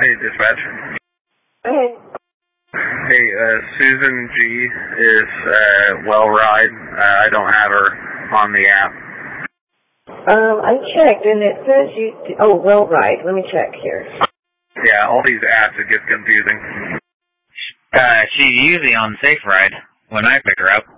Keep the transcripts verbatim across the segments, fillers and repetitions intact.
Hey, dispatch. Hey. Hey, uh, Susan G is, uh, well ride. Uh, I don't have her on the app. Um, I checked and it says you, oh, well, right. Let me check here. Yeah, all these apps, it gets confusing. Uh, she's usually on Safe Ride when I pick her up.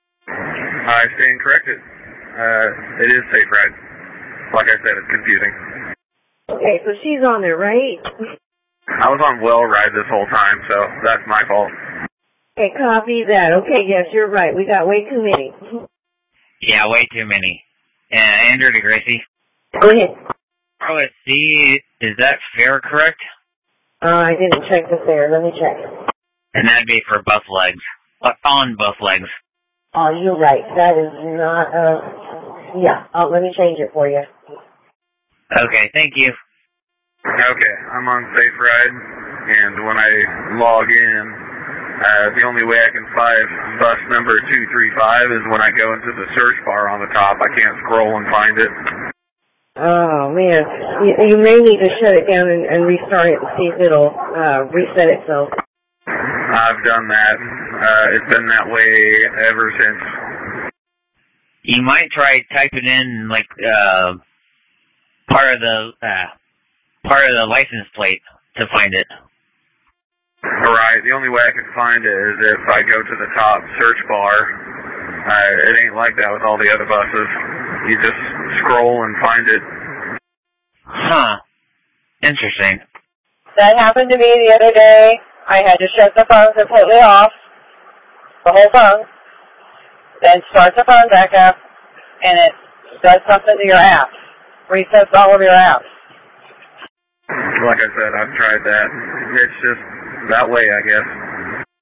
I stand corrected. Uh, it is Safe Ride. Like I said, it's confusing. Okay, so she's on there, right? I was on well ride this whole time, so that's my fault. Okay, copy that. Okay, yes, you're right. We got way too many. Yeah, way too many. Uh, Andrew DeGracie. Go ahead. R O S C, is that fare correct? Uh, I didn't check the fare. Let me check. And that'd be for both legs. Uh, on both legs. Oh, you're right. That is not, uh, yeah. Oh, let me change it for you. Okay, thank you. Okay, I'm on Safe Ride, and when I log in, uh, the only way I can find bus number two three five is when I go into the search bar on the top. I can't scroll and find it. Oh, man. You, you may need to shut it down and, and restart it and see if it'll uh, reset itself. I've done that. Uh, it's been that way ever since. You might try typing in, like, uh, part of the, uh, part of the license plate to find it. Right, the only way I can find it is if I go to the top search bar. Uh, it ain't like that with all the other buses. You just scroll and find it. Huh. Interesting. That happened to me the other day. I had to shut the phone completely off, the whole phone, then start the phone back up, and it does something to your apps, resets all of your apps. Like I said, I've tried that. It's just that way, I guess.